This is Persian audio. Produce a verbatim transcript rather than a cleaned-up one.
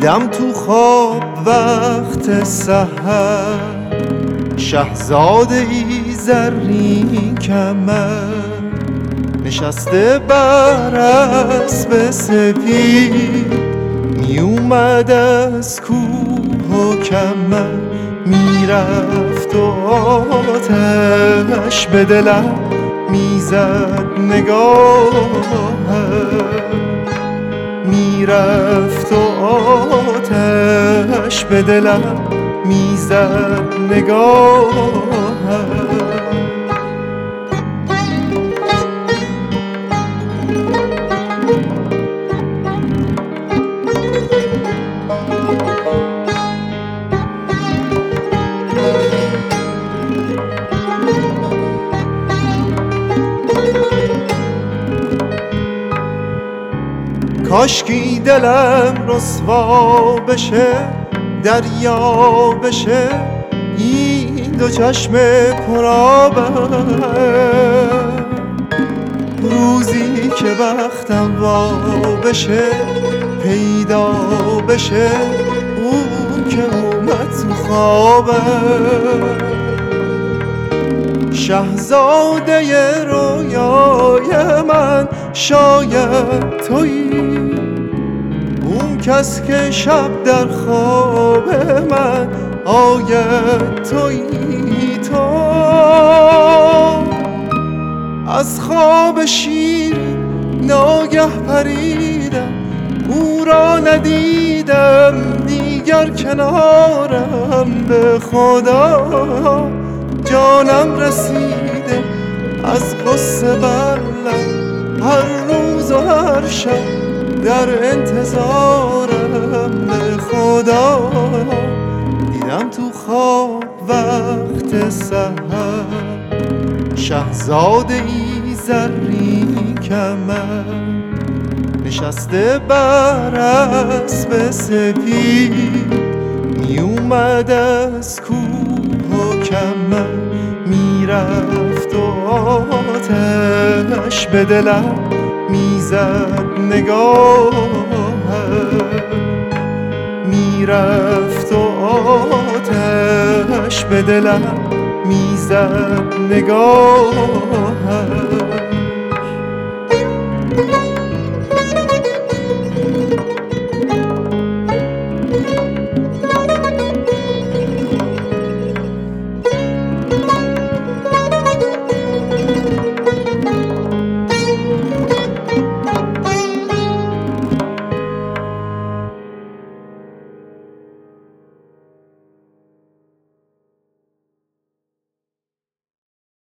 دیدم تو خواب وقت سحر شهزاده ای زرین کمر، نشسته بر اسب سپید، می اومد از کوه و کمر، میرفت و آتش به دلم میزد نگاهش، میرفت و آتش به دلم میزد نگاهش. کاشکی دلم رسوا بشه، دریا بشه، این دو چشم پرآبه، روزی که بختم وا بشه، پیدا بشه اون که اومد تو خوابه. شهزاده رویای من شاید تویی، اون کس که شب در خواب من آید تویی. تو از خواب شیرین ناگه پریدم، او را ندیدم دیگر کنارم، به خدا جانم رسیده از قصه بر لب، هر روز و هر شب در انتظارم، به خدا دیدم تو خواب وقت سحر شهزاده ای زرین کمر، نشسته بر اسب سپید، می اومد از کوه و کمر، میرفت و آتش به دلم میزد نگاهش، میرفت و آتش به دلم میزد نگاهش.